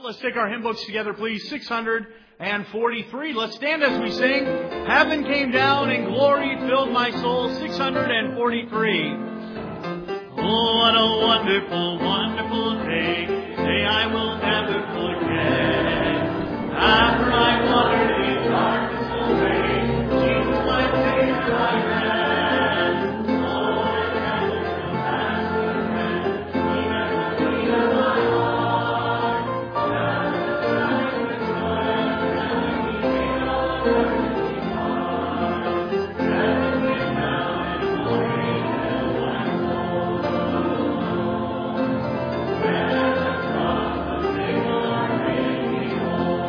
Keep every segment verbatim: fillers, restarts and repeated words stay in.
let's take our hymn books together, please. six hundred forty-three. Let's stand as we sing. Heaven came down and glory filled my soul. six hundred forty-three. Oh, what a wonderful, wonderful day. Day I will never forget. After I wandered in darkness away, Jesus my Savior I ran. Oh, and heaven shall pass me again. He never clean up my heart. Now the time is done. He made all earthly heart. Heaven came down and glory filled my soul. When at the cross the Savior made me whole.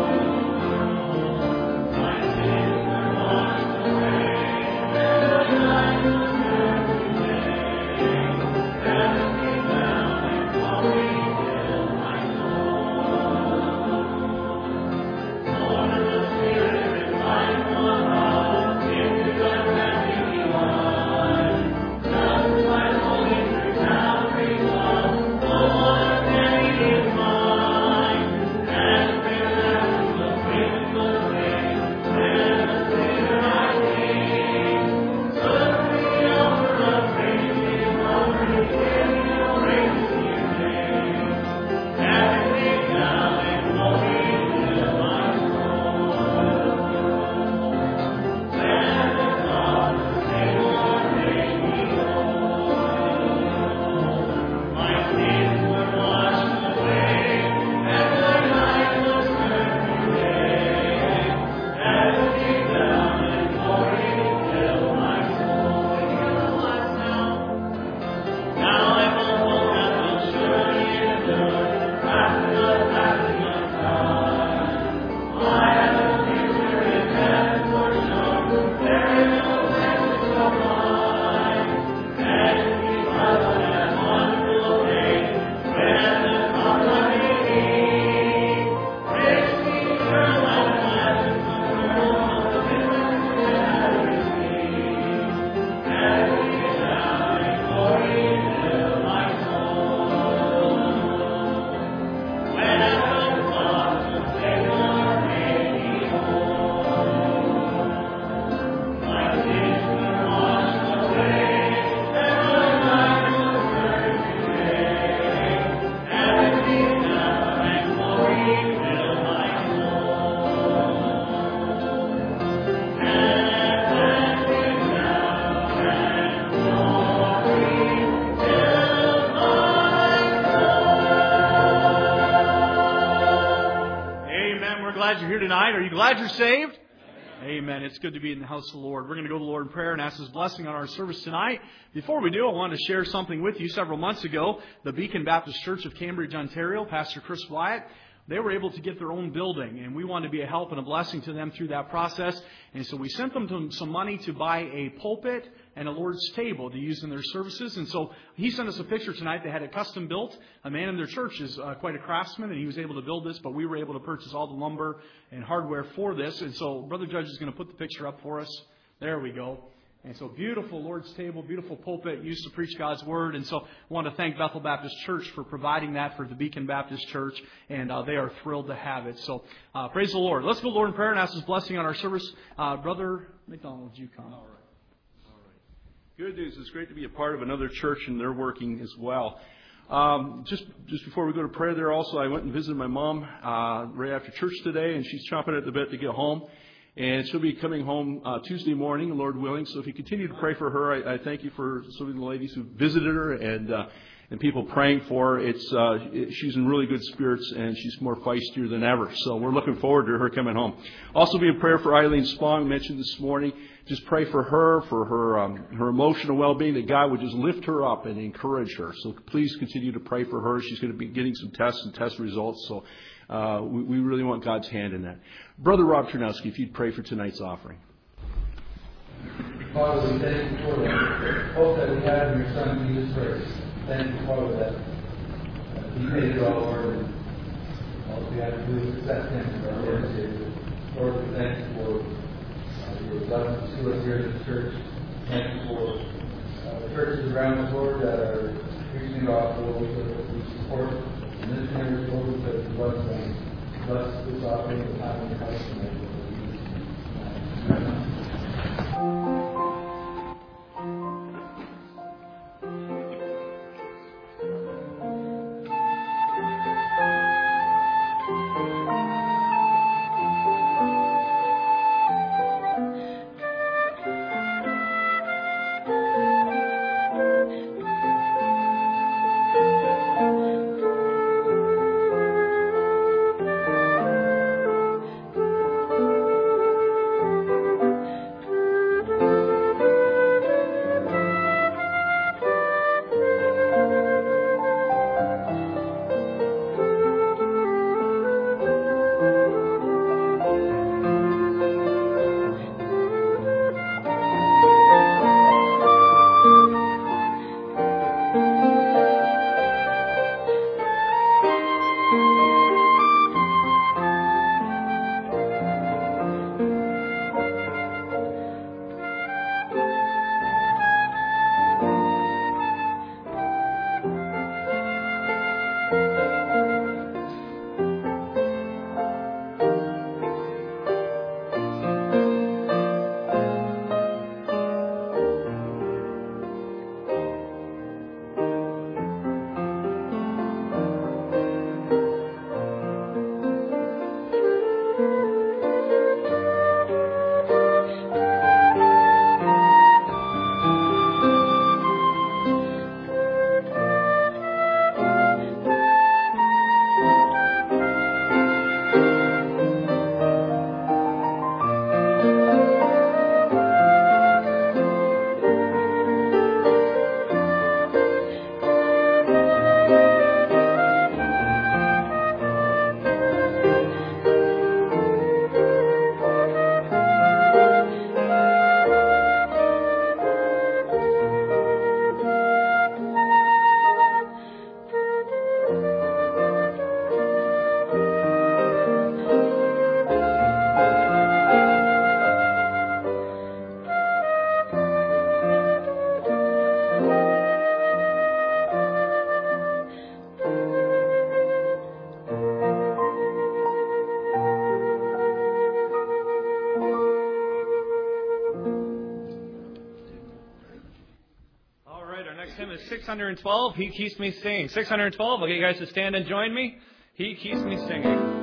My sins were washed away, and my life was turned today. Heaven came down and glory filled my soul. Born of the Spirit and life was out, into the heavenly one. Just my holy through Calvary's love, oh, what a day is mine. And fair as the crimson rain, when the Savior I came, took me over a crazy road, giving a race to name. Heaven came down and glory filled my soul. When at the cross the Savior made me whole. My sins were washed away, and my life was turned today. Heaven came down and glory filled my soul. Hear my sound. Now I will hope that will surely endure after the passing of time. I have a future in heaven for sure. There is no message so mine. And because of that wonderful day, when the cross I beneath, richly eternal and blessed, the world of heaven had received. Heaven came down and glory filled my soul. When at the cross the Savior made me whole. My sins were washed away, and my life was turned today. Heaven came down and glory filled my soul. Heaven came down and glory filled my soul. Amen. We're glad you're here tonight. Are you glad you're saved? Amen. It's good to be in the house of the Lord. We're going to go to the Lord in prayer and ask His blessing on our service tonight. Before we do, I wanted to share something with you. Several months ago, the Beacon Baptist Church of Cambridge, Ontario, Pastor Chris Wyatt, they were able to get their own building, and we wanted to be a help and a blessing to them through that process. And so we sent them to some money to buy a pulpit and a Lord's table to use in their services. And so he sent us a picture tonight. They had it custom built. A man in their church is uh, quite a craftsman, and he was able to build this, but we were able to purchase all the lumber and hardware for this. And so Brother Judge is going to put the picture up for us. There we go. And so beautiful Lord's table, beautiful pulpit used to preach God's Word. And so I want to thank Bethel Baptist Church for providing that for the Beacon Baptist Church. And uh, they are thrilled to have it. So uh, praise the Lord. Let's go to the Lord in prayer and ask His blessing on our service. Uh, Brother McDonald, would you come? All right. All right. Good news. It's great to be a part of another church, and they're working as well. Um, just just before we go to prayer there also, I went and visited my mom uh, right after church today, and she's chomping at the bit to get home. And she'll be coming home uh, Tuesday morning, Lord willing. So if you continue to pray for her, I, I thank you for some of the ladies who visited her and uh, and people praying for her. It's uh, it, she's in really good spirits, and she's more feistier than ever. So we're looking forward to her coming home. Also be in prayer for Eileen Spong, mentioned this morning. Just pray for her, for her um, her emotional well-being, that God would just lift her up and encourage her. So please continue to pray for her. She's going to be getting some tests and test results. So uh, we, we really want God's hand in that. Brother Rob Chernowski, if you'd pray for tonight's offering. Father, we thank you for the hope that we have in your Son, Jesus Christ. Thank you, Father, that uh, He paid it all, Lord, and all we have to do is accept Him as our Lord and Savior. Lord, we thank you for uh, your love to us here in the church. Thank you for uh, the churches around us, Lord, that are preaching the gospel, Lord, that we support. And this neighbor's Lord, that we bless them. hundred twelve, He Keeps Me Singing. six hundred twelve, I'll get you guys to stand and join me. He Keeps Me Singing.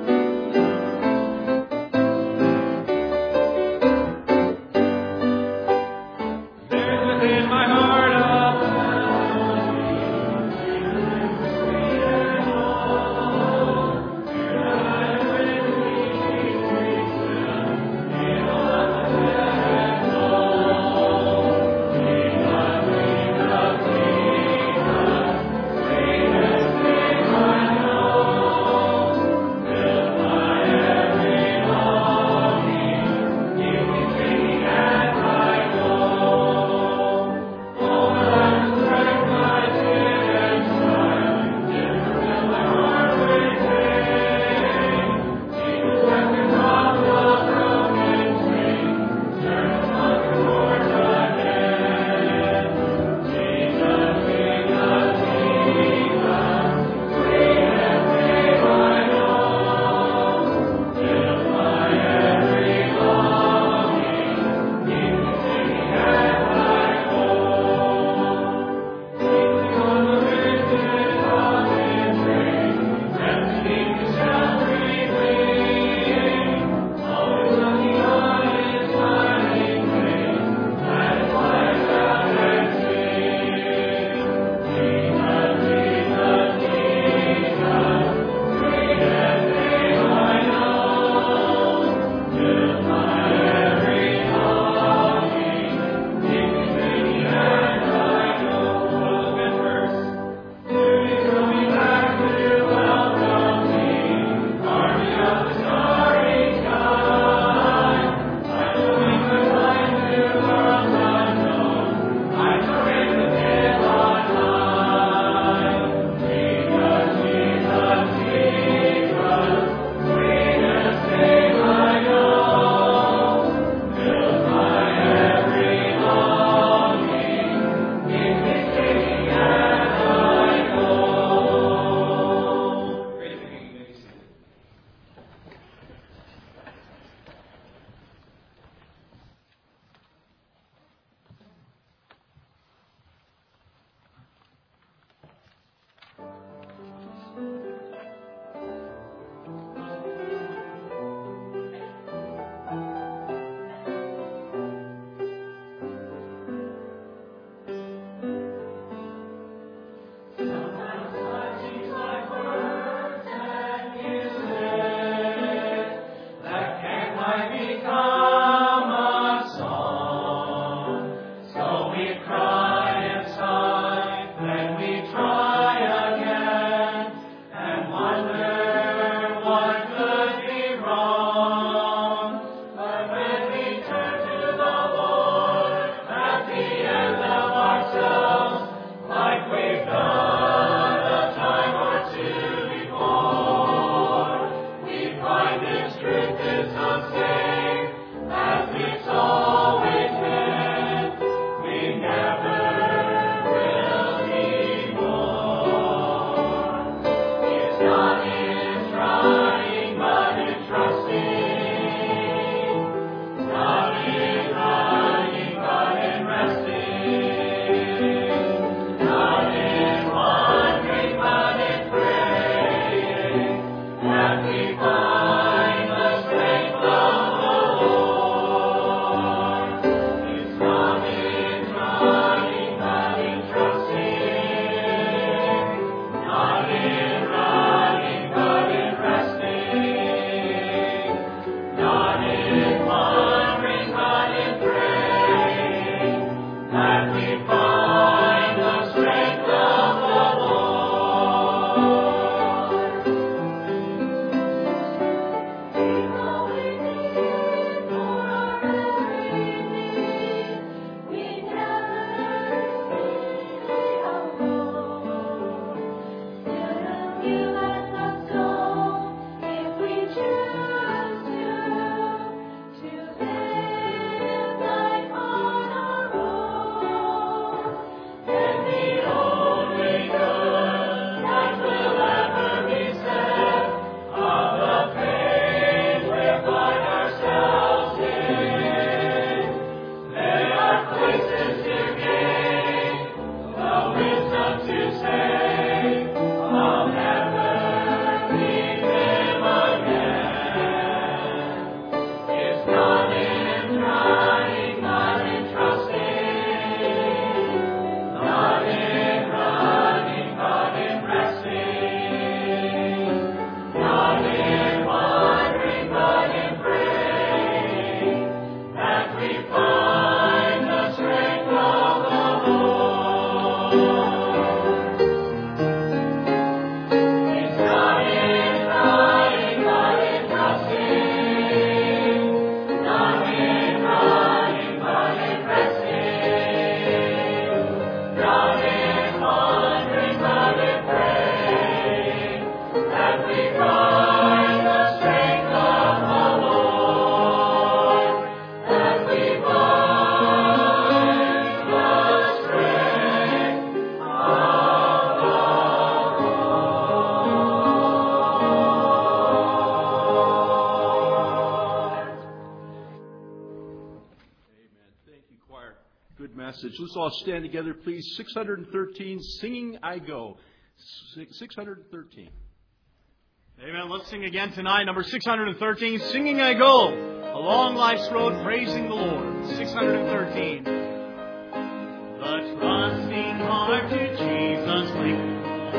Like we've done. let's all stand together, please. six hundred thirteen, Singing I Go. six hundred thirteen. Amen. Let's sing again tonight. Number six hundred thirteen, Singing I Go. Along life's road, praising the Lord. six hundred thirteen. The trusting heart to Jesus brings.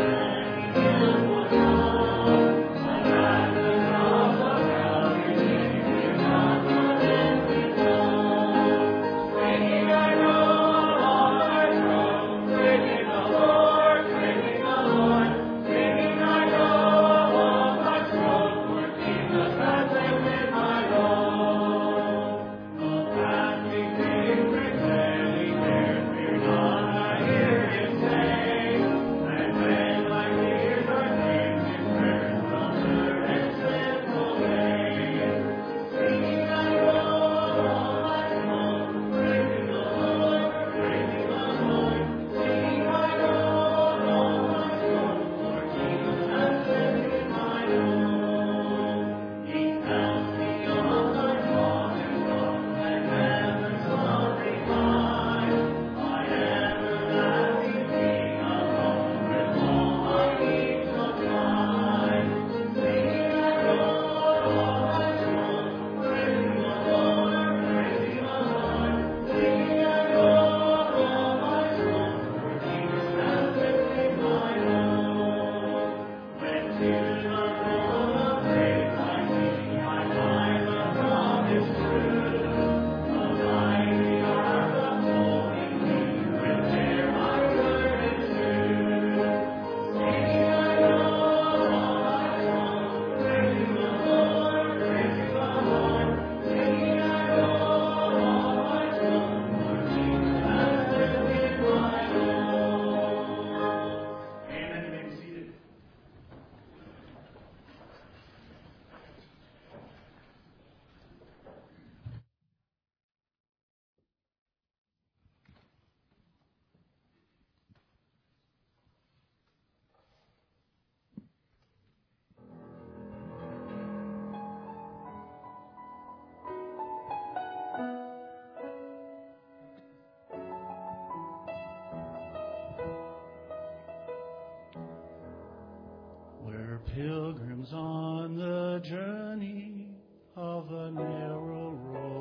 Pilgrims on the journey of a narrow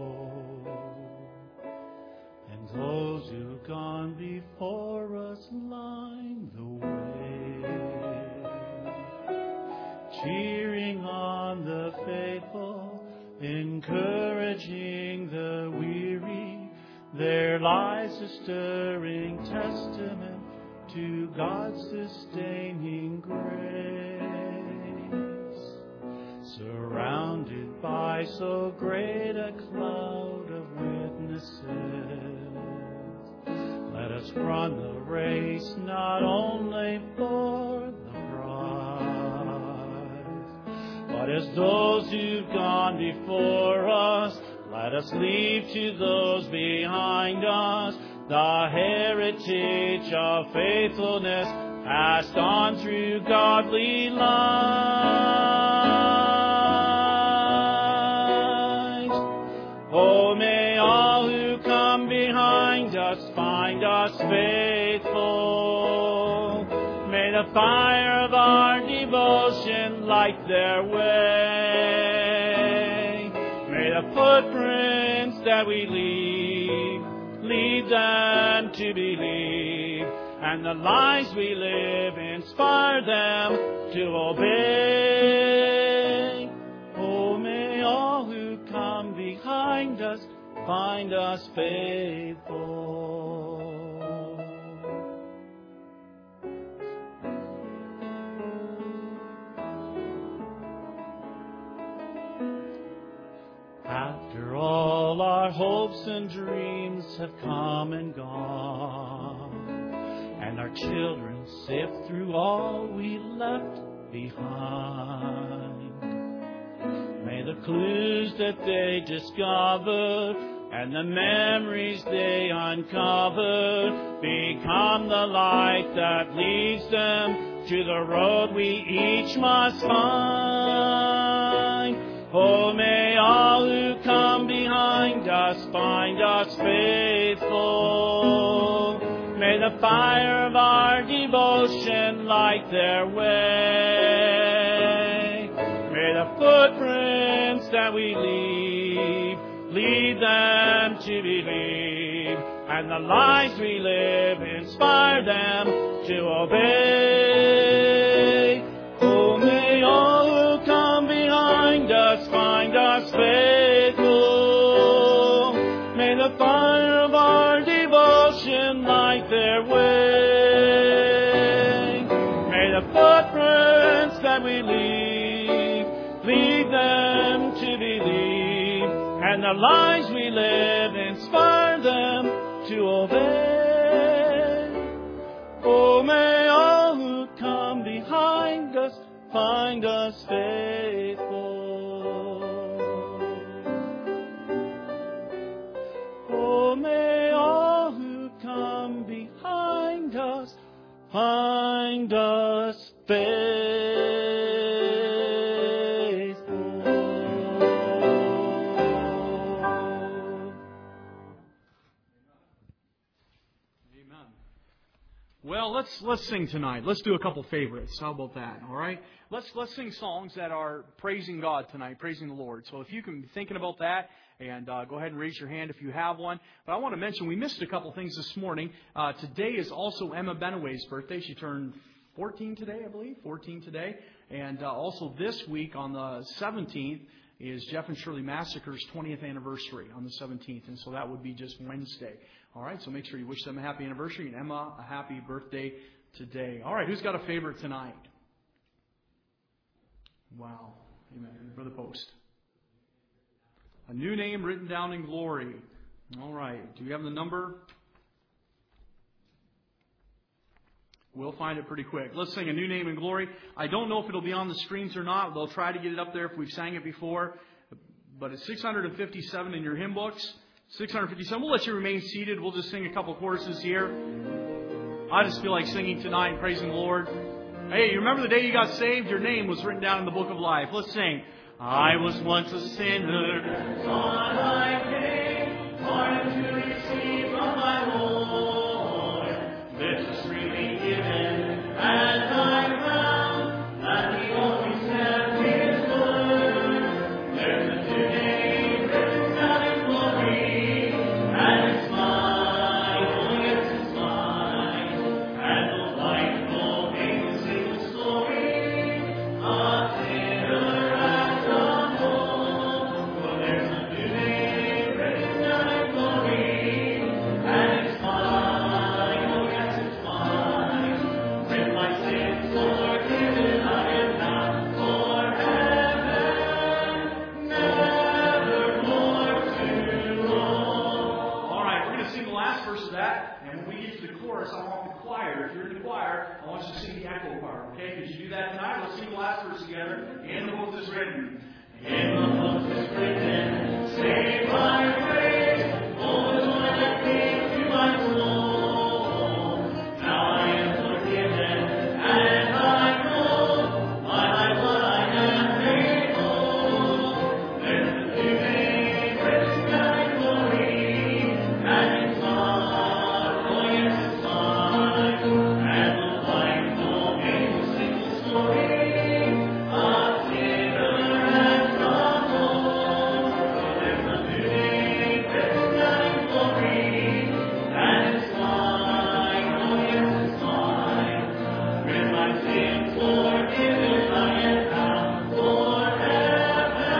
road, and those who've gone before us line the way, cheering on the faithful, encouraging the weary. Their lives a stirring testament to God's sustaining grace. Surrounded by so great a cloud of witnesses, let us run the race not only for the prize, but as those who've gone before us, let us leave to those behind us the heritage of faithfulness passed on through godly lines. Oh, may all who come behind us find us faithful. May the fire of our devotion light their way. May the footprints that we leave lead them to believe, and the lives we live inspire them to obey. Oh, may all who come behind us find us faithful. After all our hopes and dreams have come and gone, and our children sift through all we left behind, may the clues that they discover and the memories they uncover become the light that leads them to the road we each must find. Oh, may all who come behind us find us faithful. May the fire of our devotion light their way. May the footprints that we leave lead them to believe, and the lives we live inspire them to obey. Oh, may all who come behind us find us faithful. May the fire of our devotion light their way. May the footprints that we leave lead them to believe, and the lives we live inspire them to obey. Oh, may all who come behind us find us faithful. Oh, may all who come behind us find us faithful. Well, let's let's sing tonight. Let's do a couple favorites. How about that? All right. Let's let's sing songs that are praising God tonight, praising the Lord. So if you can be thinking about that, and uh, go ahead and raise your hand if you have one. But I want to mention we missed a couple things this morning. Uh, today is also Emma Benaway's birthday. She turned fourteen today, I believe. fourteen today, and uh, also this week on the seventeenth is Jeff and Shirley Massacre's twentieth anniversary on the seventeenth, and so that would be just Wednesday. All right, so make sure you wish them a happy anniversary, and Emma a happy birthday today. All right, who's got a favorite tonight? Wow. Amen. Brother Post. A new name written down in glory. All right. Do we have the number? We'll find it pretty quick. Let's sing A New Name in Glory. I don't know if it'll be on the screens or not. They'll try to get it up there if we've sang it before. But it's six hundred fifty-seven in your hymn books. six hundred fifty-seven. We'll let you remain seated. We'll just sing a couple choruses here. I just feel like singing tonight and praising the Lord. Hey, you remember the day you got saved? Your name was written down in the book of life. Let's sing. I was once a sinner. On I came, pardon to receive from my Lord. This is freely given, and I found that He always kept His word. There's a new name written down in glory, and it's mine, oh yes, it's mine. And the light will make the sing the story of sinner and of home. For there's a new name written down in glory, and it's mine, oh yes, it's mine. With my sins forgiven, I am bound for heaven, never more to roam. All right, we're going to sing the last verse of that, and when we get to the chorus, I want the choir. If you're in the choir, I want you to sing the echo part. Okay? Could you do that tonight? Let's sing the last verse together. In the book is written. In the book is written, save my praise, oh Lord, that came to my soul. Now I am forgiven, and I know by what I have made whole. There's a new name written down in glory, and it's mine, oh yes, it's mine. And the light will make the single story of sinner and of home. There's a new name written down in glory, and it's mine, oh yes, it's mine. With my sins forgiven, I am bound for heaven,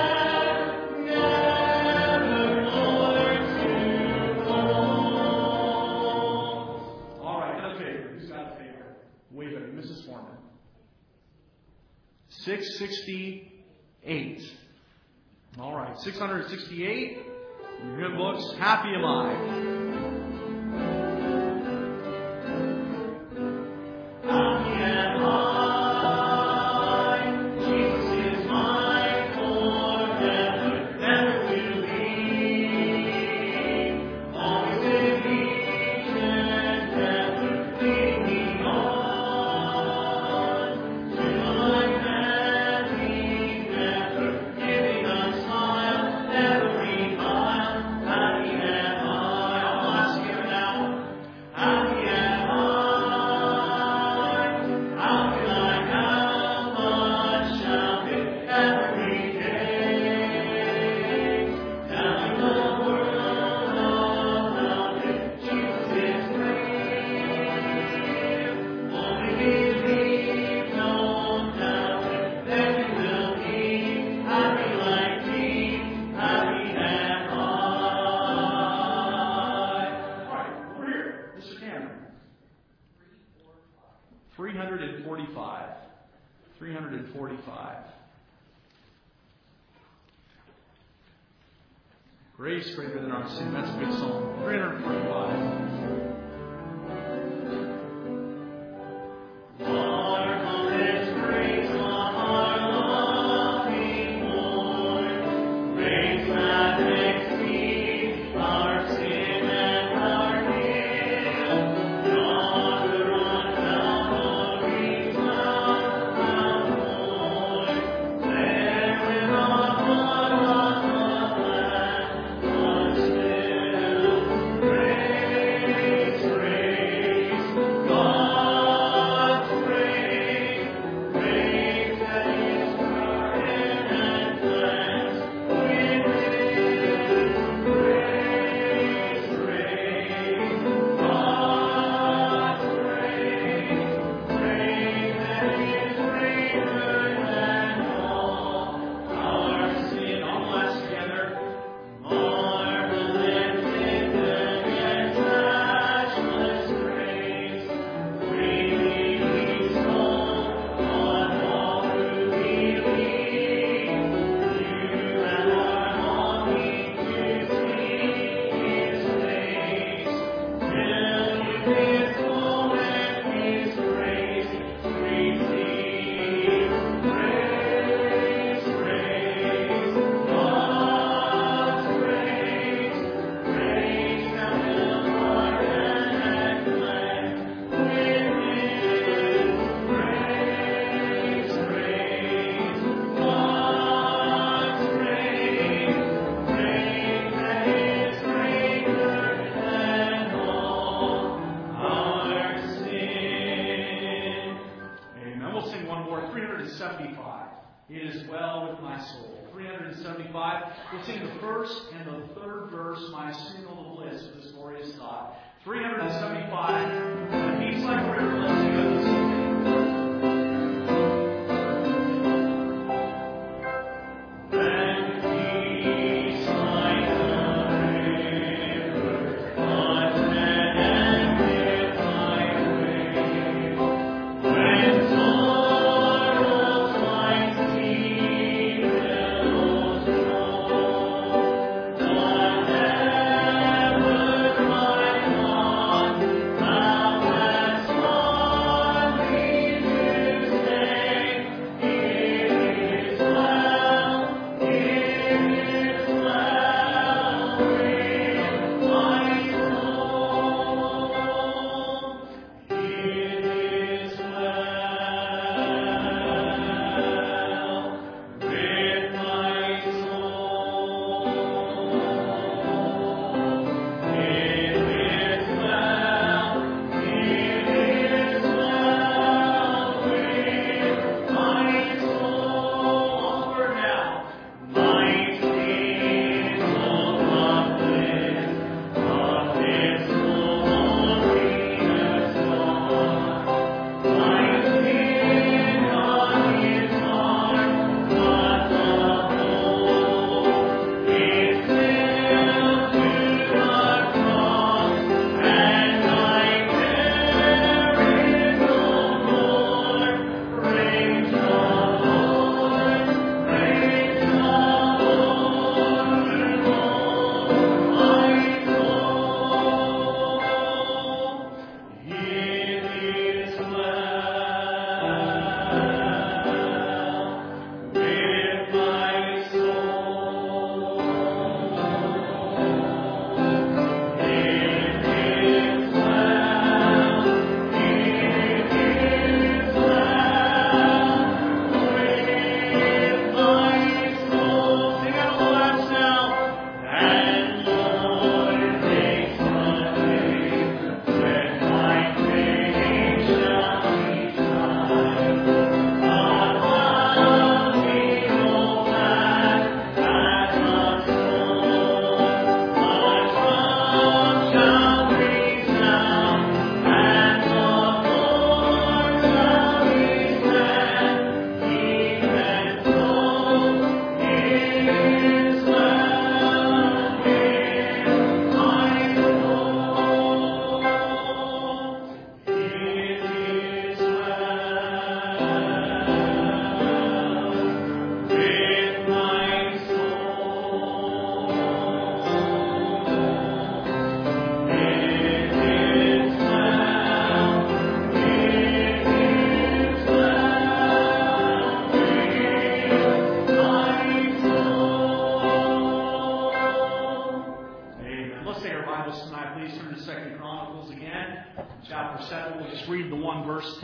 never more to roam. All right, another favorite. Who's got a favorite? Way better. Missus Foreman. six sixty-eight. All right, six hundred sixty-eight. In your hymn books, Happy Am I. Happy am I, Jesus is mine forever, never to leave. Always in each and every leading on to my family, never giving a smile, never revile. Happy am I. three hundred forty-five. three hundred forty-five. Grace greater than our sin. That's a good song. three hundred forty-five.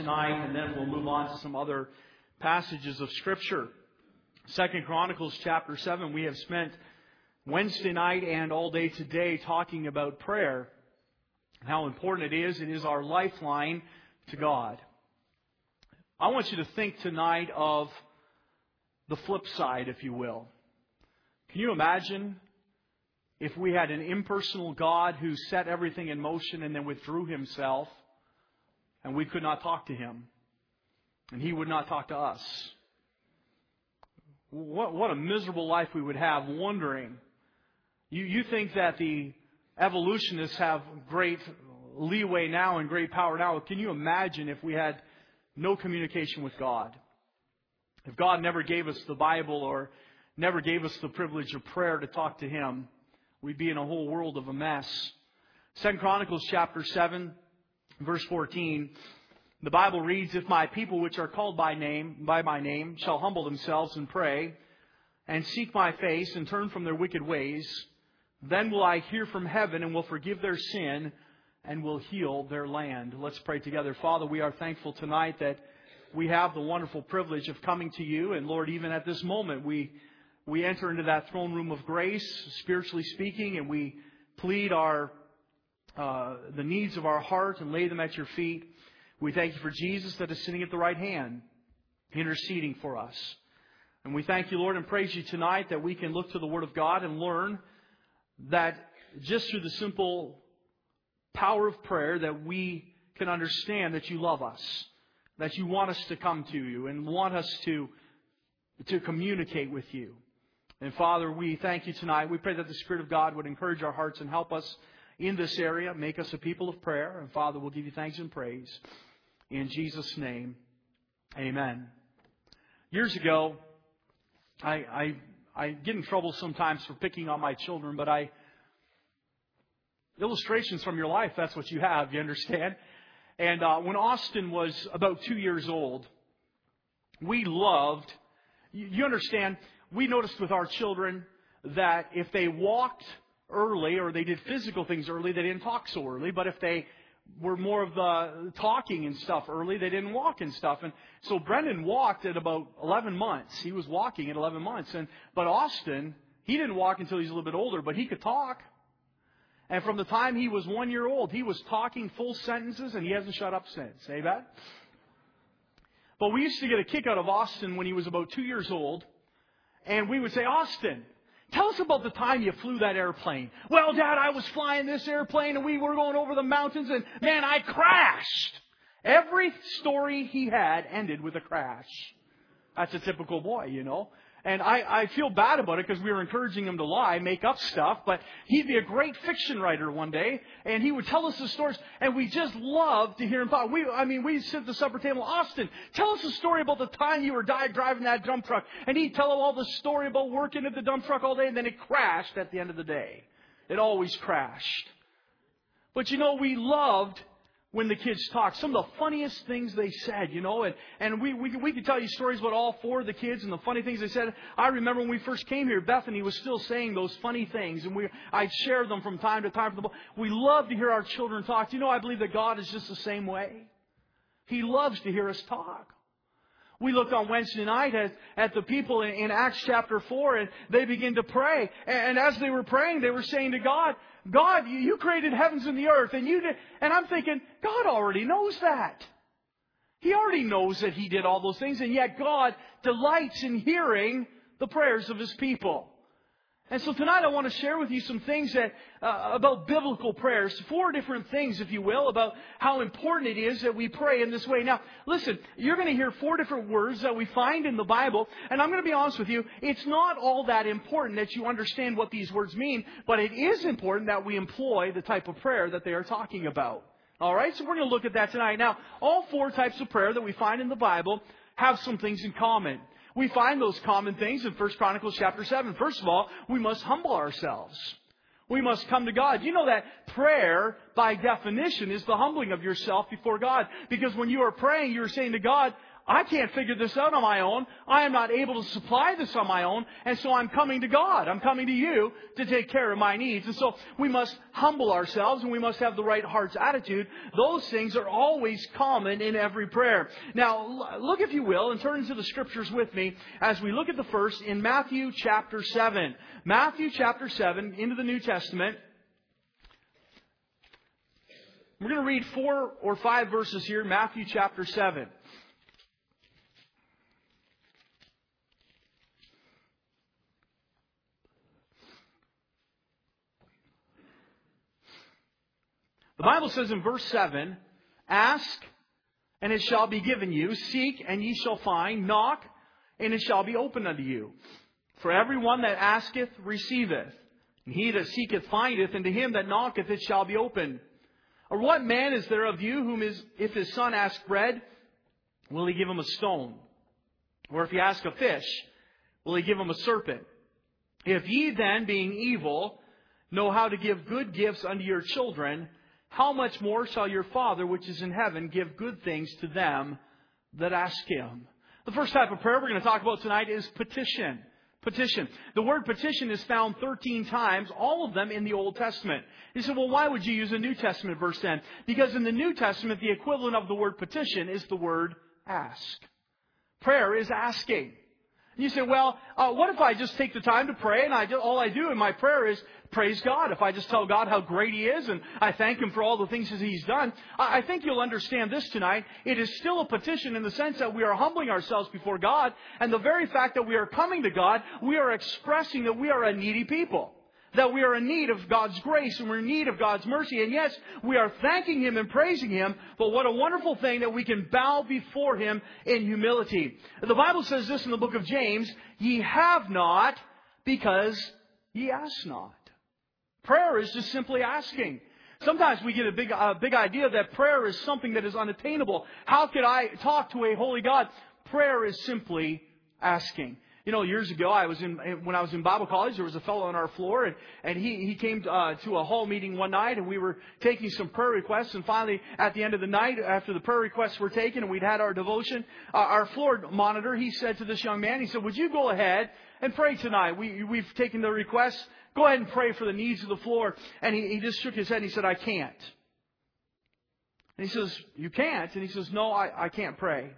tonight, and then we'll move on to some other passages of Scripture. Second Chronicles chapter seven, we have spent Wednesday night and all day today talking about prayer, and how important it is. It is our lifeline to God. I want you to think tonight of the flip side, if you will. Can you imagine if we had an impersonal God who set everything in motion and then withdrew Himself, and we could not talk to Him, and He would not talk to us? What, what a miserable life we would have wondering. You, you think that the evolutionists have great leeway now and great power now. Can you imagine if we had no communication with God? If God never gave us the Bible or never gave us the privilege of prayer to talk to Him, we'd be in a whole world of a mess. Second Chronicles chapter seven, verse fourteen. The Bible reads, "If my people which are called by name, by my name, shall humble themselves and pray, and seek my face, and turn from their wicked ways, then will I hear from heaven, and will forgive their sin, and will heal their land." Let's pray together. Father, we are thankful tonight that we have the wonderful privilege of coming to You. And Lord, even at this moment, we we enter into that throne room of grace, spiritually speaking, and we plead our uh, the needs of our heart and lay them at Your feet. We thank You for Jesus that is sitting at the right hand, interceding for us. And we thank You, Lord, and praise You tonight that we can look to the Word of God and learn that just through the simple power of prayer that we can understand that You love us, that You want us to come to You and want us to, to communicate with You. And Father, we thank You tonight. We pray that the Spirit of God would encourage our hearts and help us in this area, make us a people of prayer. And Father, we'll give You thanks and praise. In Jesus' name, amen. Years ago, I, I, I get in trouble sometimes for picking on my children, but I, illustrations from your life, that's what you have, you understand? And uh, when Austin was about two years old, we loved, you, you understand, we noticed with our children that if they walked early or they did physical things early, they didn't talk so early. But if they were more of the talking and stuff early, they didn't walk and stuff. And so Brendan walked at about eleven months. He was walking at eleven months. And but Austin, he didn't walk until he was a little bit older, but he could talk. And from the time he was one year old, he was talking full sentences, and he hasn't shut up since. Amen? But we used to get a kick out of Austin when he was about two years old. And we would say, "Austin, tell us about the time you flew that airplane." "Well, Dad, I was flying this airplane and we were going over the mountains and, man, I crashed." Every story he had ended with a crash. That's a typical boy, you know. And I, I feel bad about it because we were encouraging him to lie, make up stuff. But he'd be a great fiction writer one day, and he would tell us the stories, and we just loved to hear him talk. We, I mean, we'd sit at the supper table. "Austin, tell us a story about the time you were driving that dump truck." And he'd tell him all the story about working at the dump truck all day, and then it crashed at the end of the day. It always crashed. But, you know, we loved when the kids talked. Some of the funniest things they said, you know, and, and we, we, we could tell you stories about all four of the kids and the funny things they said. I remember when we first came here, Bethany was still saying those funny things, and we, I'd share them from time to time. We love to hear our children talk. You know, I believe that God is just the same way. He loves to hear us talk. We looked on Wednesday night at, at the people in, in Acts chapter four, and they began to pray. And, and as they were praying, they were saying to God, "God, you, you created heavens and the earth." And you did. And I'm thinking, God already knows that. He already knows that He did all those things. And yet God delights in hearing the prayers of His people. And so tonight I want to share with you some things that uh, about biblical prayers. Four different things, if you will, about how important it is that we pray in this way. Now, listen, you're going to hear four different words that we find in the Bible. And I'm going to be honest with you, it's not all that important that you understand what these words mean. But it is important that we employ the type of prayer that they are talking about. All right, so we're going to look at that tonight. Now, all four types of prayer that we find in the Bible have some things in common. We find those common things in First Chronicles chapter seven. First of all, we must humble ourselves. We must come to God. You know that prayer by definition, is the humbling of yourself before God. Because when you are praying, you are saying to God, I can't figure this out on my own. I am not able to supply this on my own. And so I'm coming to God. I'm coming to you to take care of my needs. And so we must humble ourselves and we must have the right heart's attitude. Those things are always common in every prayer. Now, look, if you will, and turn into the Scriptures with me as we look at the first in Matthew chapter seven. Matthew chapter seven, into the New Testament. We're going to read four or five verses here, Matthew chapter seven. The Bible says in verse seven, ask, and it shall be given you. Seek, and ye shall find. Knock, and it shall be opened unto you. For everyone that asketh receiveth, and he that seeketh findeth, and to him that knocketh it shall be opened. Or what man is there of you whom is, if his son ask bread, will he give him a stone? Or if he ask a fish, will he give him a serpent? If ye then, being evil, know how to give good gifts unto your children, how much more shall your Father which is in heaven give good things to them that ask Him? The first type of prayer we're going to talk about tonight is petition. Petition. The word petition is found thirteen times, all of them in the Old Testament. You say, well, why would you use a New Testament verse then? Because in the New Testament, the equivalent of the word petition is the word ask. Prayer is asking. You say, well, uh, what if I just take the time to pray and I do, all I do in my prayer is praise God? If I just tell God how great He is and I thank Him for all the things that He's done, I, I think you'll understand this tonight. It is still a petition in the sense that we are humbling ourselves before God, and the very fact that we are coming to God, we are expressing that we are a needy people. That we are in need of God's grace and we're in need of God's mercy. And yes, we are thanking Him and praising Him. But what a wonderful thing that we can bow before Him in humility. The Bible says this in the book of James, ye have not because ye ask not. Prayer is just simply asking. Sometimes we get a big, uh, big idea that prayer is something that is unattainable. How could I talk to a holy God? Prayer is simply asking. You know, years ago, I was in when I was in Bible college, there was a fellow on our floor, and, and he, he came to, uh, to a hall meeting one night, and we were taking some prayer requests, and finally, at the end of the night, after the prayer requests were taken and we'd had our devotion, uh, our floor monitor, he said to this young man, he said, would you go ahead and pray tonight? We, we've taken the requests. Go ahead and pray for the needs of the floor. And he, he just shook his head and he said, I can't. And he says, you can't? And he says, no, I, I can't pray.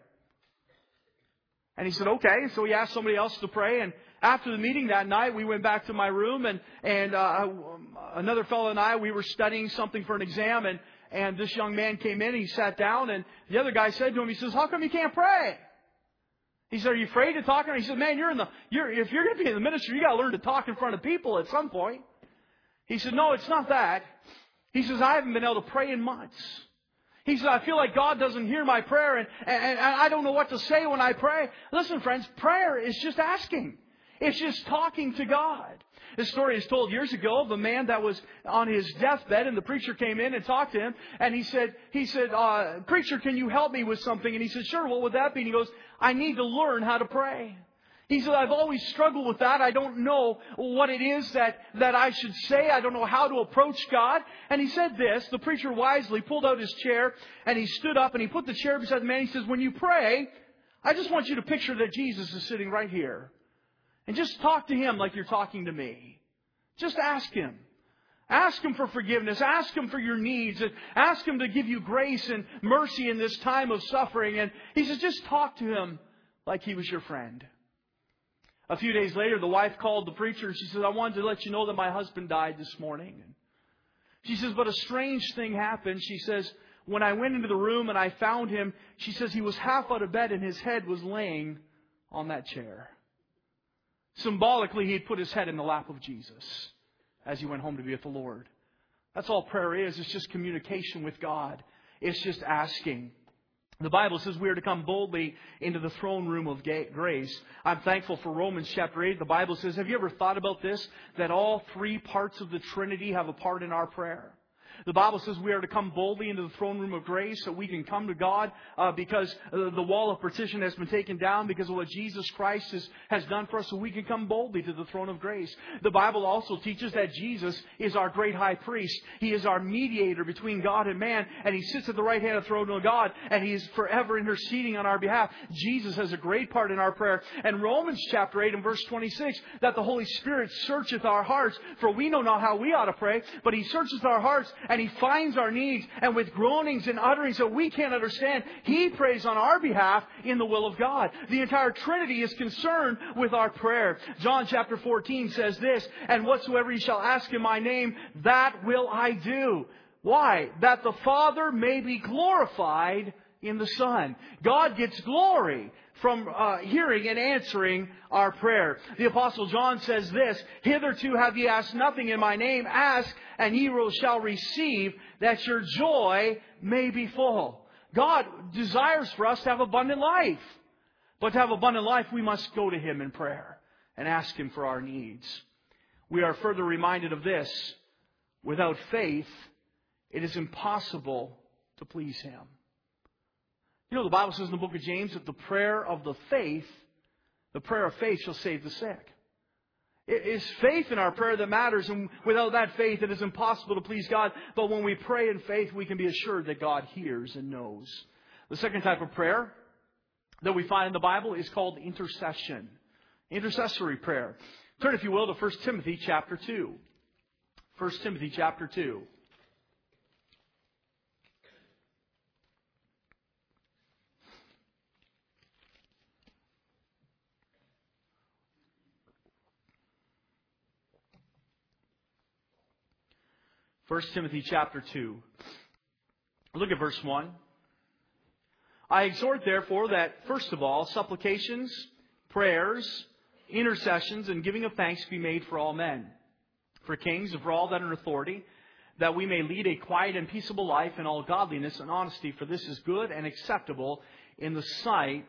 And he said, okay. So he asked somebody else to pray. And after the meeting that night, we went back to my room. And, and uh, another fellow and I, we were studying something for an exam. And, and this young man came in and he sat down. And the other guy said to him, he says, how come you can't pray? He said, are you afraid to talk? And he said, man, you're in the, you're, if you're going to be in the ministry, you got to learn to talk in front of people at some point. He said, no, it's not that. He says, I haven't been able to pray in months. He said, I feel like God doesn't hear my prayer and, and, and I don't know what to say when I pray. Listen, friends, prayer is just asking. It's just talking to God. This story is told years ago of a man that was on his deathbed, and the preacher came in and talked to him, and he said, he said, uh, preacher, can you help me with something? And he said, sure, what would that be? And he goes, I need to learn how to pray. He said, I've always struggled with that. I don't know what it is that, that I should say. I don't know how to approach God. And he said this, the preacher wisely pulled out his chair, and he stood up, and he put the chair beside the man. He says, when you pray, I just want you to picture that Jesus is sitting right here. And just talk to Him like you're talking to me. Just ask Him. Ask Him for forgiveness. Ask Him for your needs. And ask Him to give you grace and mercy in this time of suffering. And he says, just talk to Him like He was your friend. A few days later, the wife called the preacher and she said, I wanted to let you know that my husband died this morning. And she says, but a strange thing happened. She says, when I went into the room and I found him, she says he was half out of bed and his head was laying on that chair. Symbolically, he had put his head in the lap of Jesus as he went home to be with the Lord. That's all prayer is. It's just communication with God. It's just asking. The Bible says we are to come boldly into the throne room of grace. I'm thankful for Romans chapter eight. The Bible says, have you ever thought about this? That all three parts of the Trinity have a part in our prayer. The Bible says we are to come boldly into the throne room of grace so we can come to God uh, because uh, the wall of partition has been taken down because of what Jesus Christ has, has done for us, so we can come boldly to the throne of grace. The Bible also teaches that Jesus is our great high priest. He is our mediator between God and man, and He sits at the right hand of the throne of God, and He is forever interceding on our behalf. Jesus has a great part in our prayer. And Romans chapter eight and verse twenty-six, that the Holy Spirit searcheth our hearts, for we know not how we ought to pray, but He searches our hearts, and He finds our needs, and with groanings and utterings that we can't understand, He prays on our behalf in the will of God. The entire Trinity is concerned with our prayer. John chapter fourteen says this, and whatsoever ye shall ask in my name, that will I do. Why? That the Father may be glorified in the Son. God gets glory from uh, hearing and answering our prayer. The Apostle John says this, hitherto have ye asked nothing in my name, ask and ye shall receive, that your joy may be full. God desires for us to have abundant life. But to have abundant life, we must go to Him in prayer and ask Him for our needs. We are further reminded of this. Without faith, it is impossible to please Him. You know, the Bible says in the book of James that the prayer of the faith, the prayer of faith shall save the sick. It is faith in our prayer that matters, and without that faith, it is impossible to please God. But when we pray in faith, we can be assured that God hears and knows. The second type of prayer that we find in the Bible is called intercession. Intercessory prayer. Turn, if you will, to First Timothy chapter two. First Timothy chapter two. First Timothy chapter two. Look at verse one. I exhort therefore that, first of all, supplications, prayers, intercessions, and giving of thanks be made for all men, for kings and for all that are in authority, that we may lead a quiet and peaceable life in all godliness and honesty, for this is good and acceptable in the sight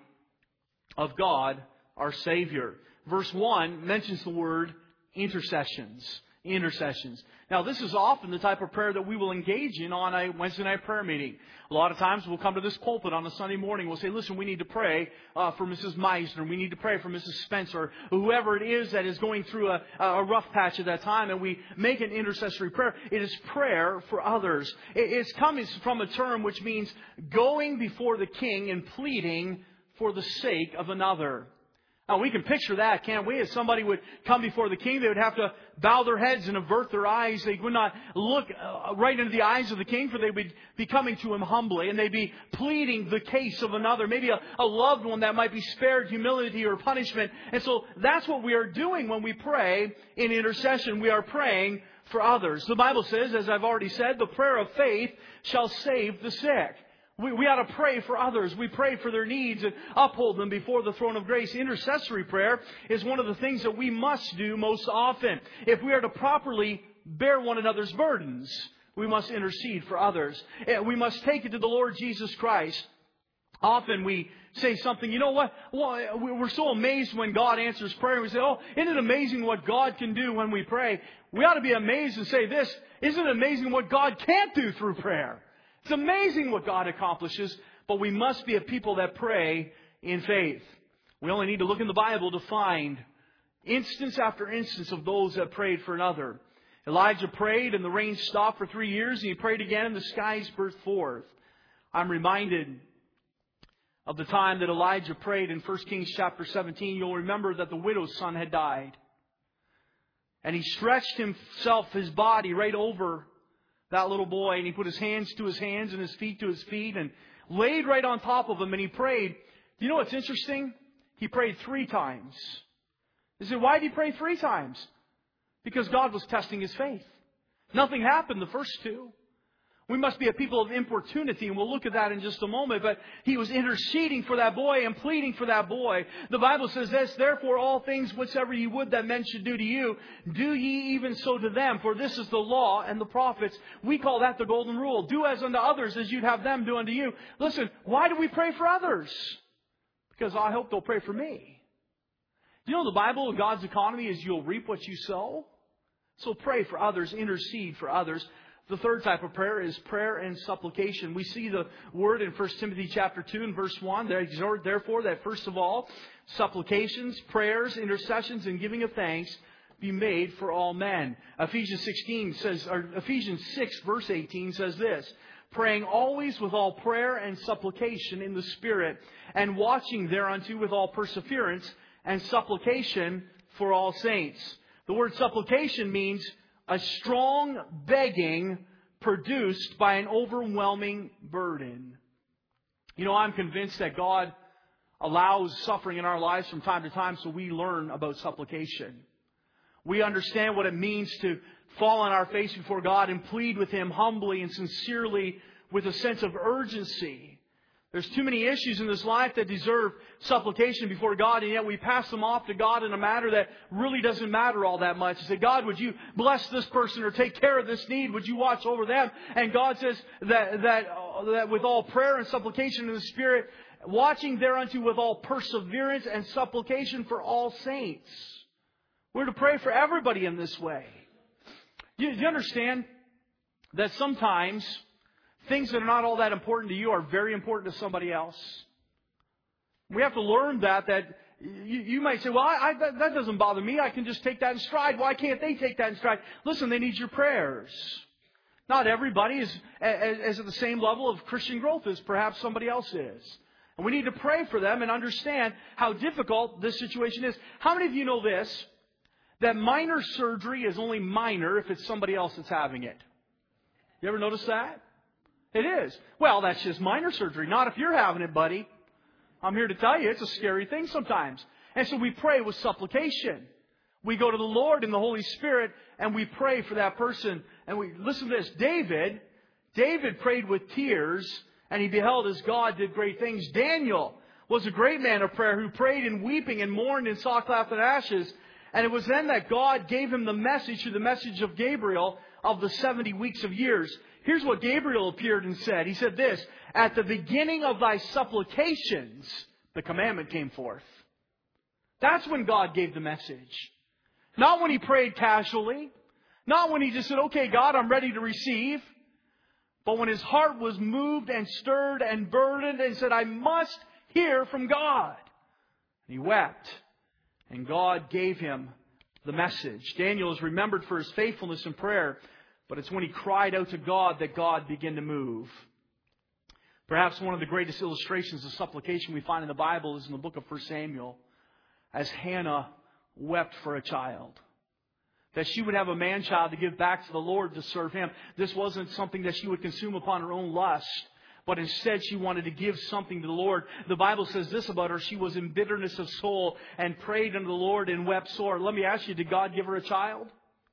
of God our Savior. Verse one mentions the word intercessions. Intercessions. Now, this is often the type of prayer that we will engage in on a Wednesday night prayer meeting. A lot of times we'll come to this pulpit on a Sunday morning. We'll say, listen, we need to pray uh, for Missus Meisner. We need to pray for Missus Spencer, or whoever it is that is going through a, a rough patch at that time. And we make an intercessory prayer. It is prayer for others. It's coming from a term which means going before the king and pleading for the sake of another. Now, we can picture that, can't we? If somebody would come before the king, they would have to bow their heads and avert their eyes. They would not look right into the eyes of the king, for they would be coming to him humbly. And they'd be pleading the case of another, maybe a, a loved one that might be spared humility or punishment. And so that's what we are doing when we pray in intercession. We are praying for others. The Bible says, as I've already said, the prayer of faith shall save the sick. We, we ought to pray for others. We pray for their needs and uphold them before the throne of grace. Intercessory prayer is one of the things that we must do most often. If we are to properly bear one another's burdens, we must intercede for others. We must take it to the Lord Jesus Christ. Often we say something, you know what? Well, we're so amazed when God answers prayer. We say, oh, isn't it amazing what God can do when we pray? We ought to be amazed and say this, isn't it amazing what God can't do through prayer? It's amazing what God accomplishes, but we must be a people that pray in faith. We only need to look in the Bible to find instance after instance of those that prayed for another. Elijah prayed and the rain stopped for three years, and he prayed again and the skies burst forth. I'm reminded of the time that Elijah prayed in First Kings chapter seventeen. You'll remember that the widow's son had died. And he stretched himself, his body, right over that little boy, and he put his hands to his hands and his feet to his feet and laid right on top of him, and he prayed. Do you know what's interesting? He prayed three times. You say, why did he pray three times? Because God was testing his faith. Nothing happened the first two. We must be a people of importunity, and we'll look at that in just a moment. But he was interceding for that boy and pleading for that boy. The Bible says this, therefore all things whatsoever ye would that men should do to you, do ye even so to them. For this is the law and the prophets. We call that the golden rule. Do as unto others as you'd have them do unto you. Listen, why do we pray for others? Because I hope they'll pray for me. You know the Bible, God's economy is you'll reap what you sow. So pray for others, intercede for others. The third type of prayer is prayer and supplication. We see the word in First Timothy chapter two and verse one. They exhort, therefore, that first of all, supplications, prayers, intercessions, and giving of thanks be made for all men. Ephesians sixteen says, or Ephesians six verse eighteen says this, praying always with all prayer and supplication in the Spirit, and watching thereunto with all perseverance and supplication for all saints. The word supplication means a strong begging produced by an overwhelming burden. You know, I'm convinced that God allows suffering in our lives from time to time so we learn about supplication. We understand what it means to fall on our face before God and plead with Him humbly and sincerely with a sense of urgency. There's too many issues in this life that deserve supplication before God, and yet we pass them off to God in a matter that really doesn't matter all that much. You say, God, would you bless this person or take care of this need? Would you watch over them? And God says that, that, that with all prayer and supplication in the Spirit, watching thereunto with all perseverance and supplication for all saints. We're to pray for everybody in this way. Do you, do you understand that sometimes things that are not all that important to you are very important to somebody else? We have to learn that, that you, you might say, well, I, I, that, that doesn't bother me. I can just take that in stride. Why can't they take that in stride? Listen, they need your prayers. Not everybody is as at the same level of Christian growth as perhaps somebody else is. And we need to pray for them and understand how difficult this situation is. How many of you know this? That minor surgery is only minor if it's somebody else that's having it. You ever notice that? It is. Well, that's just minor surgery. Not if you're having it, buddy. I'm here to tell you, it's a scary thing sometimes. And so we pray with supplication. We go to the Lord in the Holy Spirit and we pray for that person. And we listen to this. David, David prayed with tears and he beheld as God did great things. Daniel was a great man of prayer who prayed in weeping and mourned in sackcloth and ashes. And it was then that God gave him the message through the message of Gabriel of the seventy weeks of years. Here's what Gabriel appeared and said. He said this, at the beginning of thy supplications, the commandment came forth. That's when God gave the message. Not when he prayed casually. Not when he just said, okay, God, I'm ready to receive. But when his heart was moved and stirred and burdened and said, I must hear from God. And he wept. And God gave him the message. Daniel is remembered for his faithfulness in prayer. But it's when he cried out to God that God began to move. Perhaps one of the greatest illustrations of supplication we find in the Bible is in the book of First Samuel. As Hannah wept for a child. That she would have a man-child to give back to the Lord to serve Him. This wasn't something that she would consume upon her own lust. But instead she wanted to give something to the Lord. The Bible says this about her. She was in bitterness of soul and prayed unto the Lord and wept sore. Let me ask you, did God give her a child?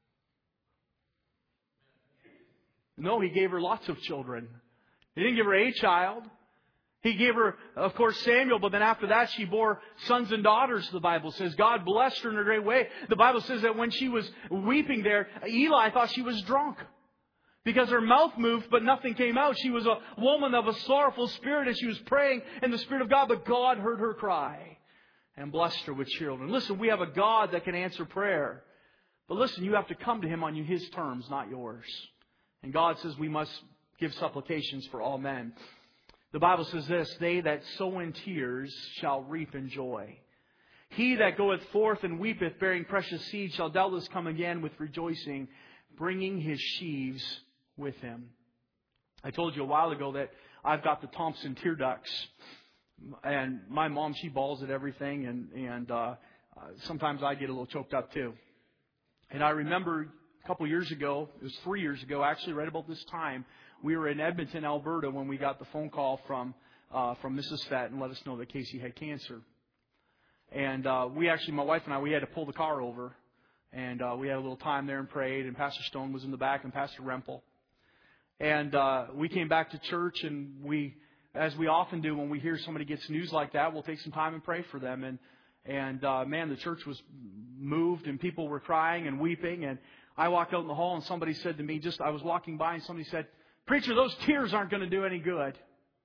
No, He gave her lots of children. He didn't give her a child. He gave her, of course, Samuel, but then after that she bore sons and daughters, the Bible says. God blessed her in a great way. The Bible says that when she was weeping there, Eli thought she was drunk. Because her mouth moved, but nothing came out. She was a woman of a sorrowful spirit, and she was praying in the Spirit of God, but God heard her cry and blessed her with children. Listen, we have a God that can answer prayer. But listen, you have to come to Him on His terms, not yours. And God says we must give supplications for all men. The Bible says this, they that sow in tears shall reap in joy. He that goeth forth and weepeth, bearing precious seed, shall doubtless come again with rejoicing, bringing his sheaves with him. I told you a while ago that I've got the Thompson tear ducts. And my mom, she bawls at everything. And, and uh, sometimes I get a little choked up too. And I remember a couple years ago, it was three years ago, actually right about this time, we were in Edmonton, Alberta, when we got the phone call from uh, from Missus Fett and let us know that Casey had cancer. And uh, we actually, my wife and I, we had to pull the car over. And uh, we had a little time there and prayed. And Pastor Stone was in the back and Pastor Rempel. And uh, we came back to church, and we, as we often do when we hear somebody gets news like that, we'll take some time and pray for them. And and uh, man, the church was moved, and people were crying and weeping. And I walked out in the hall, and somebody said to me, just I was walking by, and somebody said, "Preacher, those tears aren't going to do any good."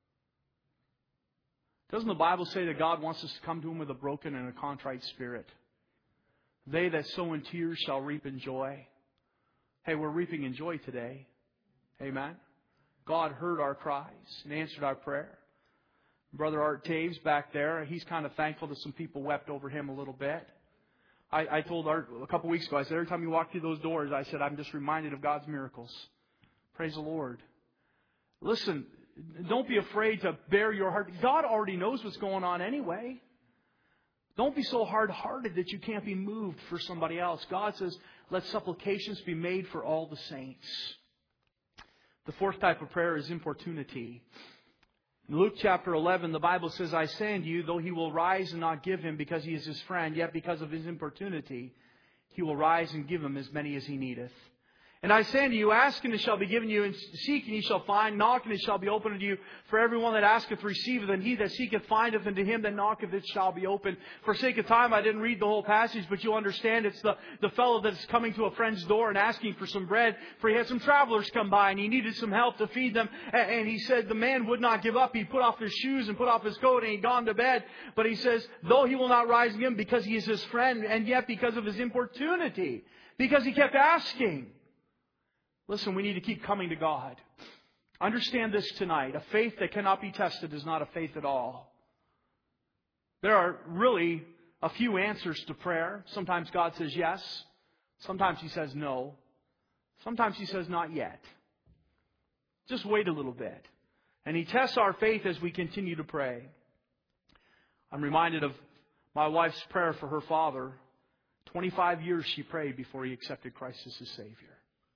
Doesn't the Bible say that God wants us to come to Him with a broken and a contrite spirit? They that sow in tears shall reap in joy. Hey, we're reaping in joy today. Amen. God heard our cries and answered our prayer. Brother Art Taves back there, he's kind of thankful that some people wept over him a little bit. I, I told Art a couple weeks ago, I said, every time you walk through those doors, I said, I'm just reminded of God's miracles. Praise the Lord. Listen, don't be afraid to bare your heart. God already knows what's going on anyway. Don't be so hard-hearted that you can't be moved for somebody else. God says, let supplications be made for all the saints. The fourth type of prayer is importunity. In Luke chapter eleven, the Bible says, I say unto you, though he will rise and not give him because he is his friend, yet because of his importunity, he will rise and give him as many as he needeth. And I say unto you, ask and it shall be given you, and seek and ye shall find, knock and it shall be opened unto you. For everyone that asketh receiveth, and he that seeketh findeth, and to him that knocketh it shall be opened. For sake of time, I didn't read the whole passage, but you'll understand it's the, the fellow that's coming to a friend's door and asking for some bread. For he had some travelers come by, and he needed some help to feed them. And he said the man would not give up. He put off his shoes and put off his coat, and he'd gone to bed. But he says, though he will not rise again because he is his friend, and yet because of his importunity, because he kept asking. Listen, we need to keep coming to God. Understand this tonight. A faith that cannot be tested is not a faith at all. There are really a few answers to prayer. Sometimes God says yes. Sometimes He says no. Sometimes He says not yet. Just wait a little bit. And He tests our faith as we continue to pray. I'm reminded of my wife's prayer for her father. twenty-five years she prayed before he accepted Christ as his Savior.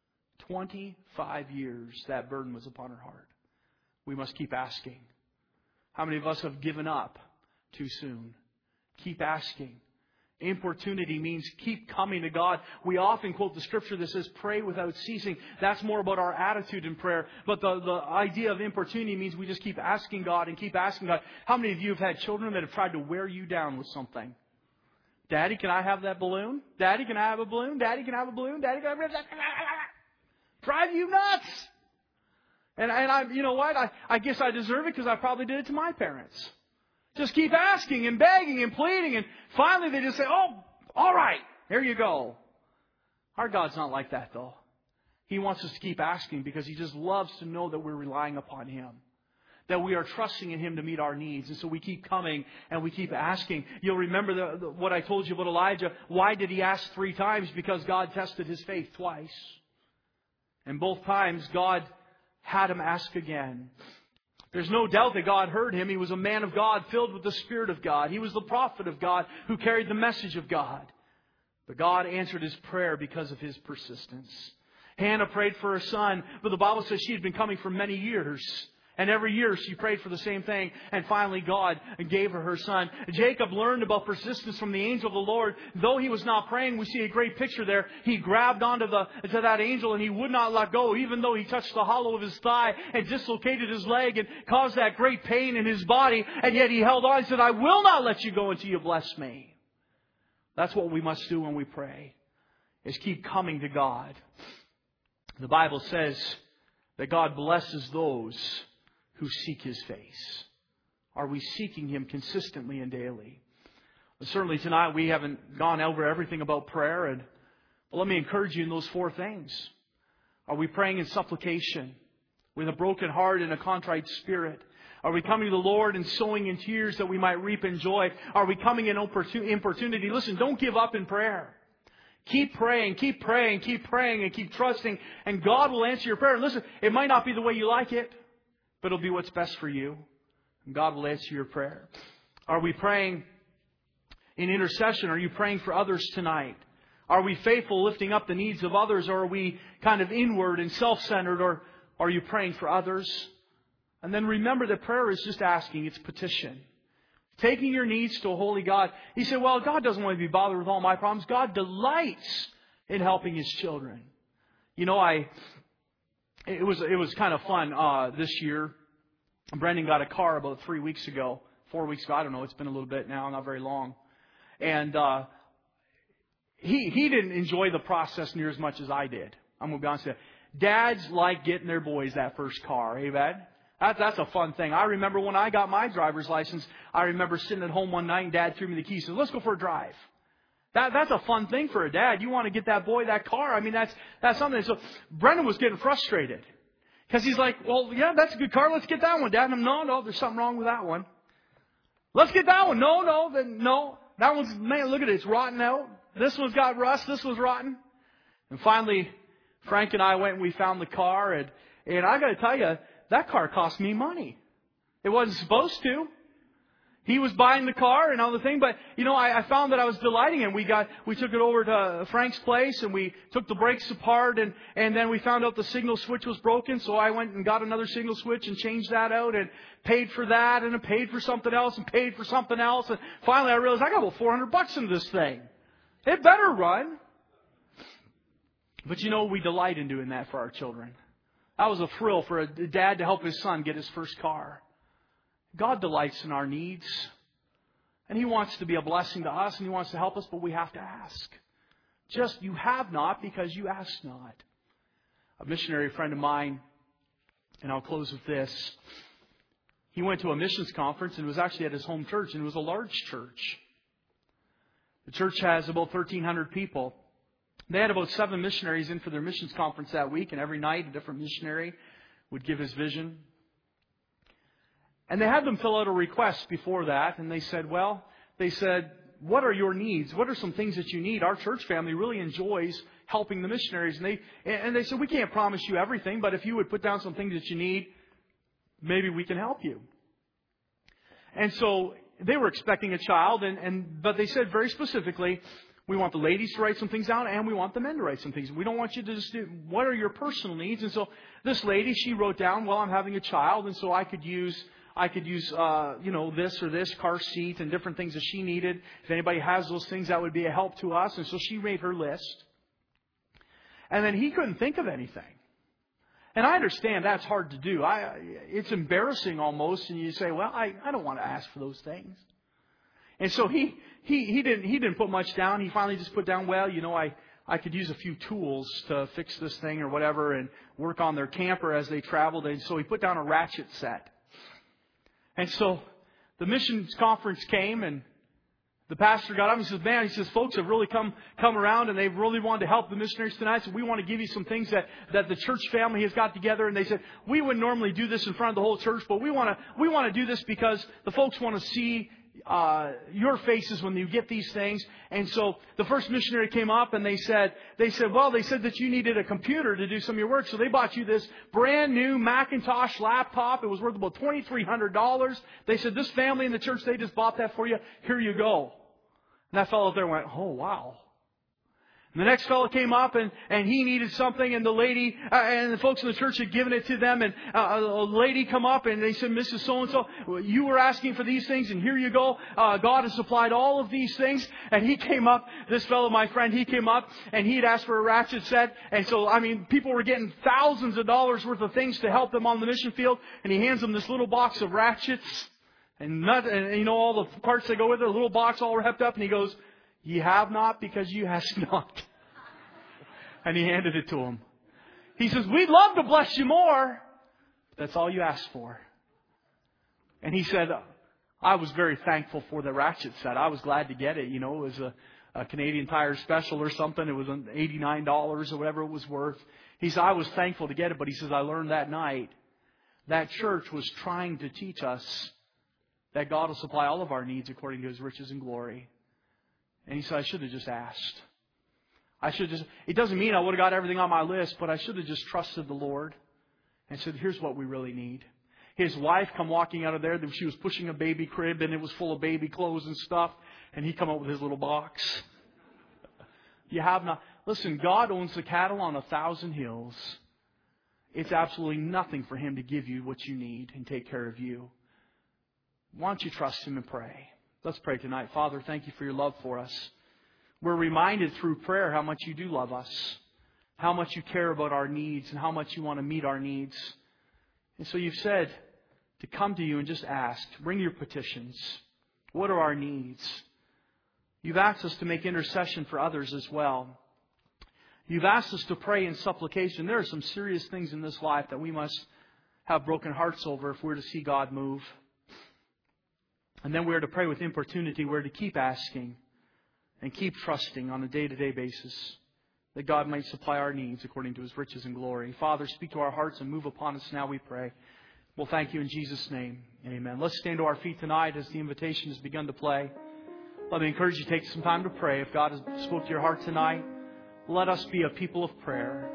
twenty-five years that burden was upon her heart. We must keep asking. How many of us have given up too soon? Keep asking. Importunity means keep coming to God. We often quote the scripture that says pray without ceasing. That's more about our attitude in prayer. But the, the idea of importunity means we just keep asking God and keep asking God. How many of you have had children that have tried to wear you down with something? Daddy, can I have that balloon? Daddy, can I have a balloon? Daddy, can I have a balloon? Daddy, can I have a drive you nuts. And, and I, you know what? I, I guess I deserve it because I probably did it to my parents. Just keep asking and begging and pleading. And finally they just say, oh, all right, here you go. Our God's not like that, though. He wants us to keep asking because He just loves to know that we're relying upon Him. That we are trusting in Him to meet our needs. And so we keep coming and we keep asking. You'll remember the, the, what I told you about Elijah. Why did he ask three times? Because God tested his faith twice. And both times, God had him ask again. There's no doubt that God heard him. He was a man of God filled with the Spirit of God. He was the prophet of God who carried the message of God. But God answered his prayer because of his persistence. Hannah prayed for her son, but the Bible says she had been coming for many years. And every year she prayed for the same thing. And finally God gave her her son. Jacob learned about persistence from the angel of the Lord. Though he was not praying, we see a great picture there. He grabbed onto the to that angel and he would not let go. Even though he touched the hollow of his thigh and dislocated his leg and caused that great pain in his body. And yet he held on and said, I will not let you go until you bless me. That's what we must do when we pray. Is keep coming to God. The Bible says that God blesses those who seek His face. Are we seeking Him consistently and daily? Well, certainly tonight we haven't gone over everything about prayer. And well, let me encourage you in those four things. Are we praying in supplication with a broken heart and a contrite spirit? Are we coming to the Lord and sowing in tears that we might reap in joy? Are we coming in importunity? Listen, don't give up in prayer. Keep praying, keep praying, keep praying, and keep trusting. And God will answer your prayer. And listen, it might not be the way you like it, but it'll be what's best for you. And God will answer your prayer. Are we praying in intercession? Are you praying for others tonight? Are we faithful lifting up the needs of others? Or are we kind of inward and self-centered? Or are you praying for others? And then remember that prayer is just asking. It's petition. Taking your needs to a holy God. He said, well, God doesn't want to be bothered with all my problems. God delights in helping His children. You know, I... It was it was kind of fun uh, this year. Brendan got a car about three weeks ago, four weeks ago. I don't know. It's been a little bit now, not very long. And uh, he he didn't enjoy the process near as much as I did. I'm going to be honest with you. Dads like getting their boys that first car. Amen? That, that's a fun thing. I remember when I got my driver's license, I remember sitting at home one night and Dad threw me the keys and said, let's go for a drive. That, that's a fun thing for a dad. You want to get that boy that car. I mean, that's that's something. So Brendan was getting frustrated. Because he's like, well, yeah, that's a good car. Let's get that one, Dad. And I'm, no, no, there's something wrong with that one. Let's get that one. No, no, then no. That one's, man, look at it. It's rotten out. This one's got rust. This one's rotten. And finally, Frank and I went and we found the car. And, and I got to tell you, that car cost me money. It wasn't supposed to. He was buying the car and all the thing, but you know, I, I found that I was delighting him. We got, we took it over to Frank's place and we took the brakes apart and, and then we found out the signal switch was broken. So I went and got another signal switch and changed that out and paid for that and paid for something else and paid for something else. And finally I realized I got about four hundred bucks into this thing. It better run. But you know, we delight in doing that for our children. That was a thrill for a dad to help his son get his first car. God delights in our needs. And He wants to be a blessing to us and He wants to help us, but we have to ask. Just, you have not because you ask not. A missionary friend of mine, and I'll close with this. He went to a missions conference and it was actually at his home church, and it was a large church. The church has about thirteen hundred people. They had about seven missionaries in for their missions conference that week, and every night a different missionary would give his vision. And they had them fill out a request before that, and they said, well, they said, what are your needs? What are some things that you need? Our church family really enjoys helping the missionaries. And they, and they said, we can't promise you everything, but if you would put down some things that you need, maybe we can help you. And so they were expecting a child, and, and but they said very specifically, we want the ladies to write some things down, and we want the men to write some things. We don't want you to just do, what are your personal needs? And so this lady, she wrote down, well, I'm having a child, and so I could use... I could use, uh, you know, this or this, car seat and different things that she needed. If anybody has those things, that would be a help to us. And so she made her list. And then he couldn't think of anything. And I understand that's hard to do. I, it's embarrassing almost. And you say, well, I, I don't want to ask for those things. And so he, he, he didn't, he didn't put much down. He finally just put down, well, you know, I, I could use a few tools to fix this thing or whatever and work on their camper as they traveled. And so he put down a ratchet set. And so the missions conference came, and the pastor got up and he says, man, he says, folks have really come come around and they've really wanted to help the missionaries tonight. So we want to give you some things that, that the church family has got together. And they said, we wouldn't normally do this in front of the whole church, but we want to we want to do this because the folks want to see uh, your faces when you get these things. And so the first missionary came up and they said, they said, well, they said that you needed a computer to do some of your work. So they bought you this brand new Macintosh laptop. It was worth about twenty-three hundred dollars. They said, this family in the church, they just bought that for you. Here you go. And that fellow there went, oh, wow. And the next fellow came up and, and he needed something, and the lady uh, and the folks in the church had given it to them, and uh, a lady come up and they said, Missus So-and-so, you were asking for these things and here you go. Uh, God has supplied all of these things. And he came up, this fellow, my friend, he came up and he had asked for a ratchet set. And so, I mean, people were getting thousands of dollars worth of things to help them on the mission field. And he hands them this little box of ratchets and, nut, and you know, all the parts that go with it, a little box all wrapped up. And he goes, ye have not because you ask not. And he handed it to him. He says, we'd love to bless you more. But that's all you asked for. And he said, I was very thankful for the ratchet set. I was glad to get it. You know, it was a, a Canadian Tire special or something. It was eighty-nine dollars or whatever it was worth. He said, I was thankful to get it. But he says, I learned that night that church was trying to teach us that God will supply all of our needs according to His riches and glory. And he said, I should have just asked. I should just, it doesn't mean I would have got everything on my list, but I should have just trusted the Lord and said, here's what we really need. His wife come walking out of there. She was pushing a baby crib and it was full of baby clothes and stuff. And he come up with his little box. You have not. Listen, God owns the cattle on a thousand hills. It's absolutely nothing for Him to give you what you need and take care of you. Why don't you trust Him and pray? Let's pray tonight. Father, thank you for your love for us. We're reminded through prayer how much you do love us, how much you care about our needs, and how much you want to meet our needs. And so you've said to come to you and just ask. Bring your petitions. What are our needs? You've asked us to make intercession for others as well. You've asked us to pray in supplication. There are some serious things in this life that we must have broken hearts over if we're to see God move. And then we're to pray with importunity. We're to keep asking and keep trusting on a day-to-day basis that God might supply our needs according to His riches and glory. Father, speak to our hearts and move upon us now, we pray. We'll thank You in Jesus' name. Amen. Let's stand to our feet tonight as the invitation has begun to play. Let me encourage you to take some time to pray. If God has spoke to your heart tonight, let us be a people of prayer.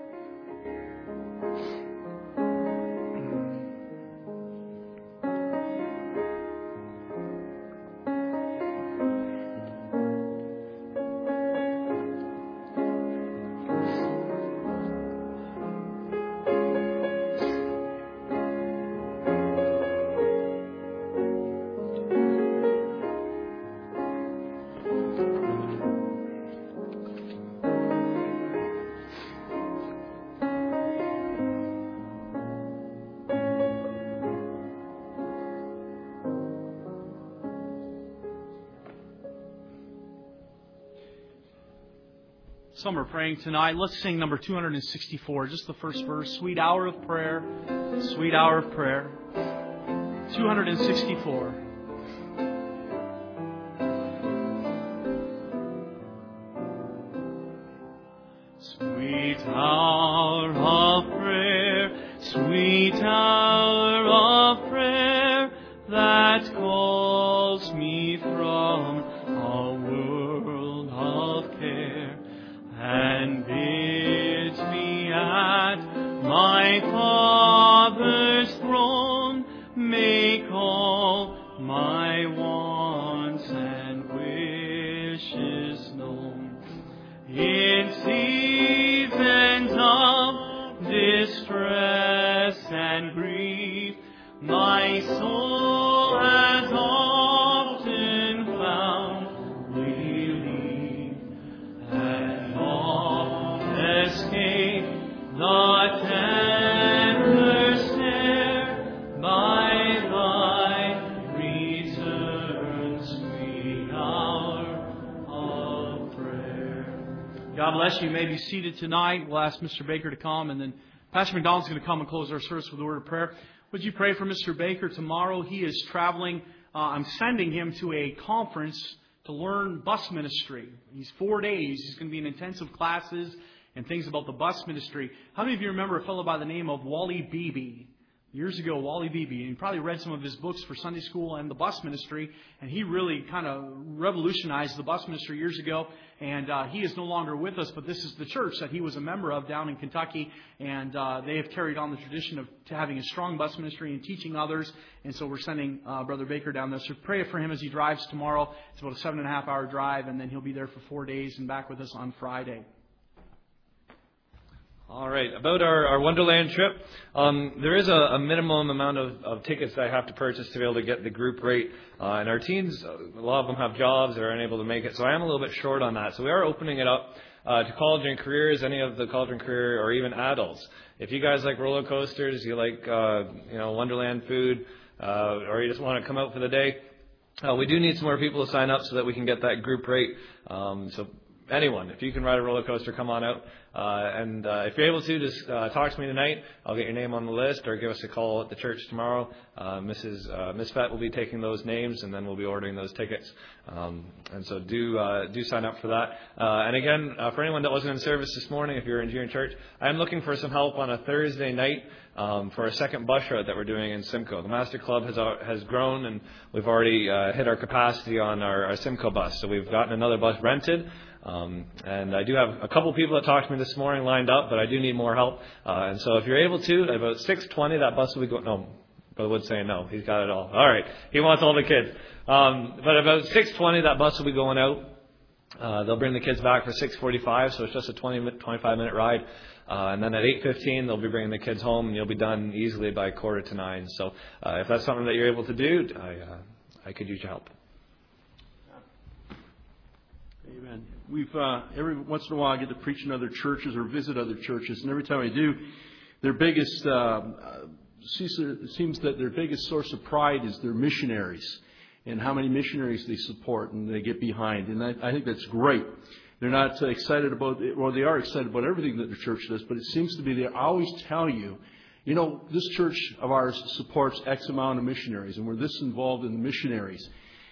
Some are praying tonight. Let's sing number two hundred sixty-four, just the first verse. Sweet hour of prayer, sweet hour of prayer. two hundred sixty-four. Sweet hour of prayer, sweet hour of prayer, that calls me from a world of care, and bids me at my Father's throne make all my wants and wishes known. In seasons of distress and grief, my soul has often found relief, and oft escaped the tender snare by Thy return, sweet hour of prayer. God bless you. You may be seated tonight. We'll ask Mister Baker to come, and then Pastor McDonald's going to come and close our service with a word of prayer. Would you pray for Mister Baker tomorrow? He is traveling. Uh, I'm sending him to a conference to learn bus ministry. He's four days. He's going to be in intensive classes and things about the bus ministry. How many of you remember a fellow by the name of Wally Beebe? Years ago, Wally Beebe. And you probably read some of his books for Sunday school and the bus ministry. And he really kind of revolutionized the bus ministry years ago. And uh, he is no longer with us, but this is the church that he was a member of down in Kentucky. And uh, they have carried on the tradition of having a strong bus ministry and teaching others. And so we're sending uh, Brother Baker down there. So pray for him as he drives tomorrow. It's about a seven and a half hour drive. And then he'll be there for four days and back with us on Friday. All right. About our, our Wonderland trip, um, there is a, a minimum amount of, of tickets that I have to purchase to be able to get the group rate. Uh, and our teens, a lot of them have jobs that are unable to make it. So I am a little bit short on that. So we are opening it up uh, to college and careers, any of the college and career, or even adults. If you guys like roller coasters, you like uh, you know Wonderland food, uh, or you just want to come out for the day, uh, we do need some more people to sign up so that we can get that group rate. Um, so anyone, if you can ride a roller coaster, come on out. Uh, and uh, if you're able to, just uh, talk to me tonight. I'll get your name on the list, or give us a call at the church tomorrow. Uh, Missus Uh, Miss Fett will be taking those names, and then we'll be ordering those tickets. Um, and so do uh, do sign up for that. Uh, and again, uh, for anyone that wasn't in service this morning, if you're in Junior Church, I'm looking for some help on a Thursday night um, for a second bus route that we're doing in Simcoe. The Master Club has uh, has grown, and we've already uh, hit our capacity on our, our Simcoe bus. So we've gotten another bus rented. Um, and I do have a couple people that talked to me this morning lined up, but I do need more help. Uh, and so if you're able to, at about six twenty, that bus will be going. No, Brother Wood's saying no. He's got it all. All right. He wants all the kids. Um, but about six twenty, that bus will be going out. Uh, they'll bring the kids back for six forty-five, so it's just a twenty, twenty-five minute ride. Uh, and then at eight fifteen, they'll be bringing the kids home, and you'll be done easily by quarter to nine. So uh, if that's something that you're able to do, I, uh, I could use your help. Amen. We've uh, every once in a while I get to preach in other churches or visit other churches, and every time I do, their biggest uh, it seems that their biggest source of pride is their missionaries and how many missionaries they support and they get behind, and I, I think that's great. They're not uh, excited about it, well, they are excited about everything that the church does, but it seems to be they always tell you, you know, this church of ours supports X amount of missionaries, and we're this involved in the missionaries.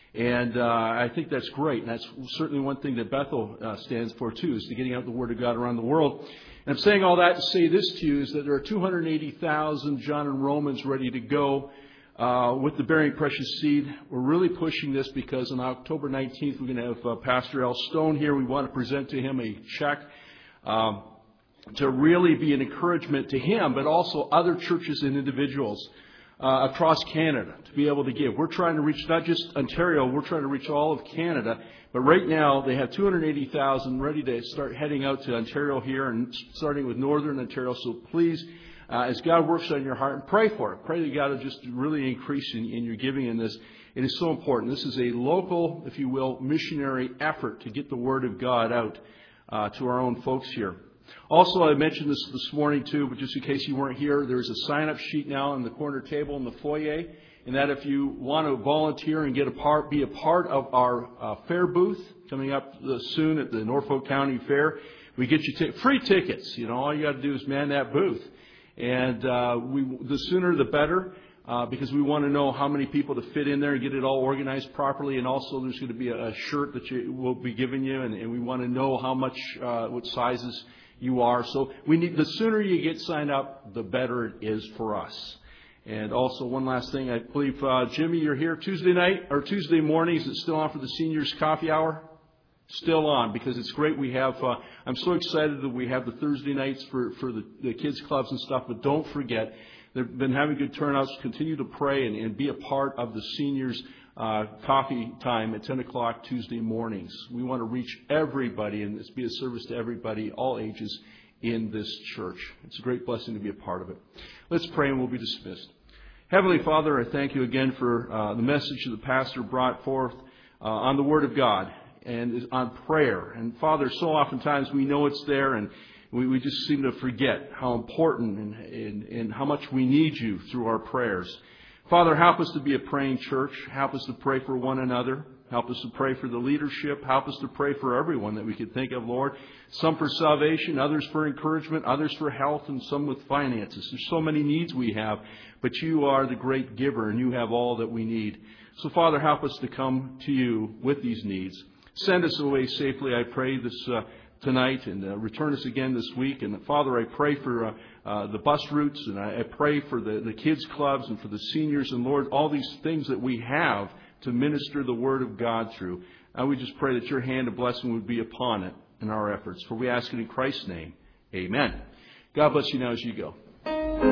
And uh, I think that's great. And that's certainly one thing that Bethel uh, stands for, too, is to getting out the Word of God around the world. And I'm saying all that to say this to you, is that there are two hundred eighty thousand John and Romans ready to go uh, with the Bearing Precious Seed. We're really pushing this because on October nineteenth, we're going to have uh, Pastor Al Stone here. We want to present to him a check um, to really be an encouragement to him, but also other churches and individuals uh, across Canada to be able to give. We're trying to reach not just Ontario, we're trying to reach all of Canada. But right now, they have two hundred eighty thousand ready to start heading out to Ontario here and starting with Northern Ontario. So please, uh, as God works on your heart, pray for it. Pray that God will just really increase in, in your giving in this. It is so important. This is a local, if you will, missionary effort to get the Word of God out uh, to our own folks here. Also, I mentioned this this morning too, but just in case you weren't here, there's a sign-up sheet now on the corner table in the foyer. And that if you want to volunteer and get a part, be a part of our uh, fair booth coming up uh, soon at the Norfolk County Fair, we get you t- free tickets. You know, all you got to do is man that booth, and uh, we the sooner the better, uh, because we want to know how many people to fit in there and get it all organized properly. And also, there's going to be a, a shirt that you will be giving you, and, and we want to know how much, uh, what sizes you are. So we need the sooner you get signed up, the better it is for us. And also, one last thing, I believe, uh, Jimmy, you're here Tuesday night or Tuesday morning. Is it still on for the seniors' coffee hour? Still on, because it's great. We have, uh, I'm so excited that we have the Thursday nights for, for the, the kids' clubs and stuff. But don't forget, they've been having good turnouts. Continue to pray and, and be a part of the seniors' uh, coffee time at ten o'clock Tuesday mornings. We want to reach everybody and be a service to everybody, all ages, in this church. It's a great blessing to be a part of it. Let's pray and we'll be dismissed. Heavenly Father, I thank you again for uh, the message that the pastor brought forth uh, on the Word of God and on prayer. And Father, so oftentimes we know it's there and we, we just seem to forget how important and, and, and how much we need you through our prayers. Father, help us to be a praying church. Help us to pray for one another. Help us to pray for the leadership. Help us to pray for everyone that we could think of, Lord. Some for salvation, others for encouragement, others for health, and some with finances. There's so many needs we have, but you are the great giver, and you have all that we need. So, Father, help us to come to you with these needs. Send us away safely, I pray, this uh, tonight, and uh, return us again this week. And, Father, I pray for uh, uh, the bus routes, and I, I pray for the, the kids' clubs and for the seniors, and, Lord, all these things that we have to minister the Word of God through. I would just pray that your hand of blessing would be upon it in our efforts. For we ask it in Christ's name. Amen. God bless you now as you go.